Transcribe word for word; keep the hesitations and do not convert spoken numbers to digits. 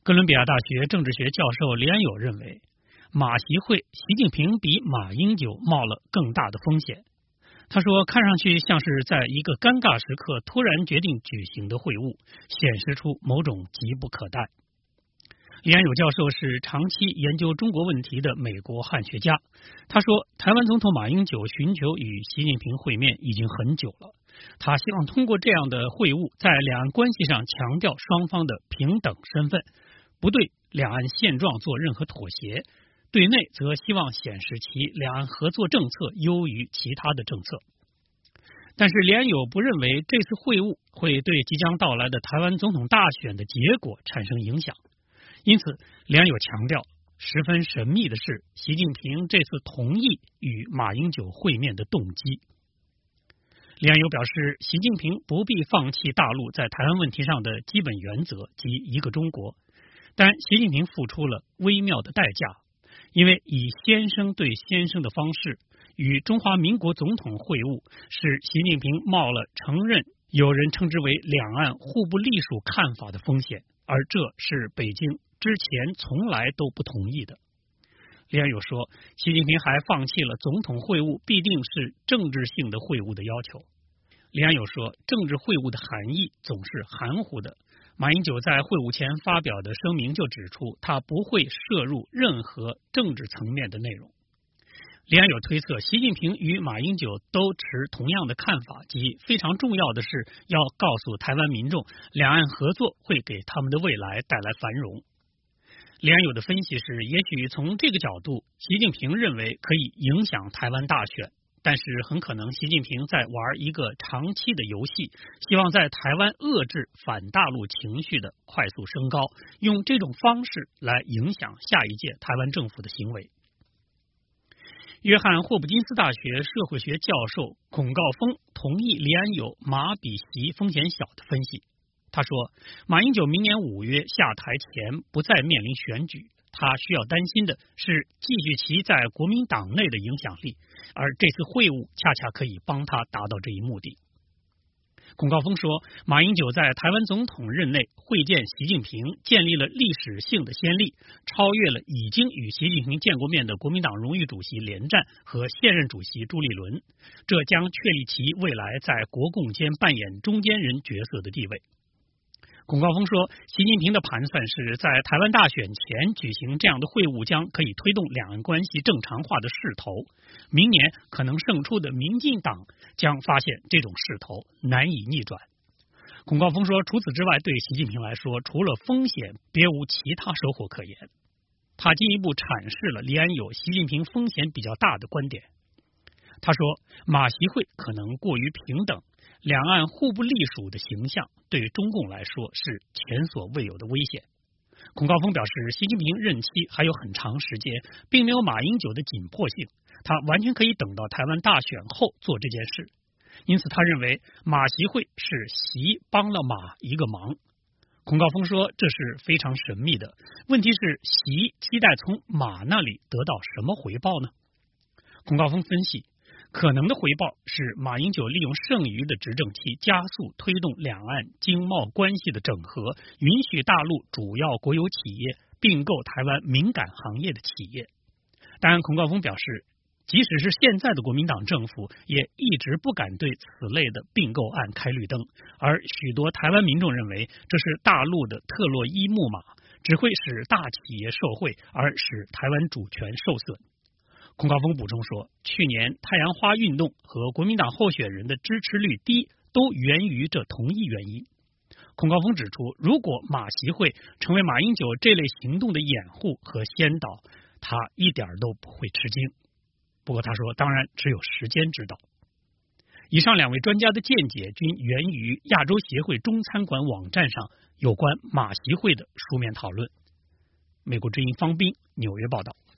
哥伦比亚大学政治学教授李安友认为，马习会习近平比马英九冒了更大的风险。他说，看上去像是在一个尴尬时刻突然决定举行的会晤，显示出某种急不可待。李安友教授是长期研究中国问题的美国汉学家，他说，台湾总统马英九寻求与习近平会面已经很久了，他希望通过这样的会晤，在两岸关系上强调双方的平等身份，不对两岸现状做任何妥协，对内则希望显示其两岸合作政策优于其他的政策。但是李安友不认为这次会晤会对即将到来的台湾总统大选的结果产生影响。因此，李安友强调，十分神秘的是习近平这次同意与马英九会面的动机。李安友表示，习近平不必放弃大陆在台湾问题上的基本原则及一个中国，但习近平付出了微妙的代价，因为以先生对先生的方式与中华民国总统会晤，使习近平冒了承认有人称之为两岸互不隶属看法的风险，而这是北京之前从来都不同意的。李安友说，习近平还放弃了总统会晤必定是政治性的会晤的要求。李安友说，政治会晤的含义总是含糊的。马英九在会晤前发表的声明就指出，他不会涉入任何政治层面的内容。李安友推测，习近平与马英九都持同样的看法，即非常重要的是要告诉台湾民众，两岸合作会给他们的未来带来繁荣。李安友的分析是，也许从这个角度，习近平认为可以影响台湾大选，但是很可能习近平在玩一个长期的游戏，希望在台湾遏制反大陆情绪的快速升高，用这种方式来影响下一届台湾政府的行为。约翰霍普金斯大学社会学教授孔诰峰同意李安友马比习风险小的分析。他说，马英九明年五月下台前不再面临选举，他需要担心的是继续其在国民党内的影响力，而这次会晤恰恰可以帮他达到这一目的。孔诰峰说，马英九在台湾总统任内会见习近平，建立了历史性的先例，超越了已经与习近平见过面的国民党荣誉主席连战和现任主席朱立伦，这将确立其未来在国共间扮演中间人角色的地位。孔诰峰说，习近平的盘算是在台湾大选前举行这样的会晤，将可以推动两岸关系正常化的势头。明年可能胜出的民进党将发现这种势头难以逆转。孔诰峰说，除此之外，对习近平来说，除了风险，别无其他收获可言。他进一步阐释了李安友习近平风险比较大的观点。他说，马习会可能过于平等，两岸互不隶属的形象对中共来说是前所未有的危险。孔诰峰表示，习近平任期还有很长时间，并没有马英九的紧迫性，他完全可以等到台湾大选后做这件事。因此他认为马习会是习帮了马一个忙。孔诰峰说，这是非常神秘的，问题是习期待从马那里得到什么回报呢？孔诰峰分析，可能的回报是马英九利用剩余的执政期，加速推动两岸经贸关系的整合，允许大陆主要国有企业并购台湾敏感行业的企业。当然，孔诰峰表示，即使是现在的国民党政府，也一直不敢对此类的并购案开绿灯，而许多台湾民众认为这是大陆的特洛伊木马，只会使大企业受惠，而使台湾主权受损。孔诰峰补充说，去年太阳花运动和国民党候选人的支持率低，都源于这同一原因。孔诰峰指出，如果马习会成为马英九这类行动的掩护和先导，他一点都不会吃惊。不过他说，当然只有时间知道。以上两位专家的见解均源于亚洲协会中餐馆网站上有关马习会的书面讨论。美国之音方斌纽约报道。